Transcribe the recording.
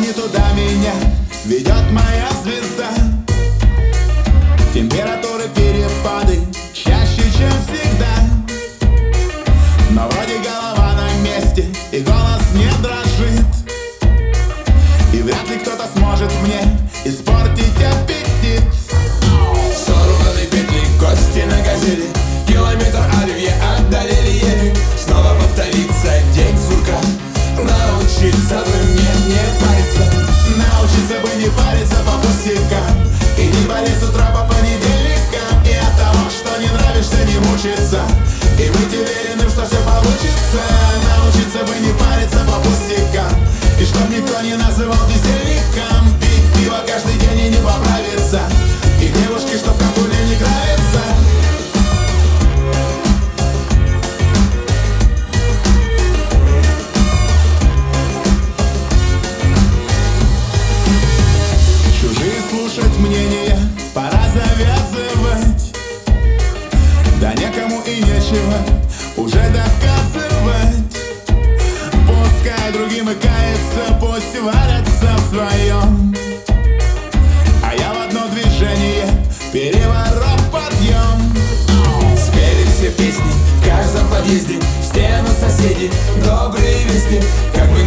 не туда меня ведет моя звезда. Температуры перепады чаще, чем всегда. Но вроде голова на месте и голос не дрожит. И вряд ли кто-то сможет мне испортить аппетит. Сорваны петли, кости на газели, километр оливье отдалили еле. Снова повторится день сурка. Научиться бы мне не париться. Научиться бы не париться по пустякам и не болеть с утра по понедельникам. И от того, что не нравишься, не мучиться, и быть уверенным, что все получится. Научиться бы не париться по пустякам, и чтоб никто не называл бездельником. Пить пиво каждый день и не поправиться, и девушки, чтоб как пуля не нравится. Чужие слушать мнения пора завязывать. Да некому и нечего уже доказывать. Пускай другим и кается, пусть варятся в своем, а я в одно движение переворот подъем. Спели все песни в каждом подъезде, в стену соседи добрые вести. Как бы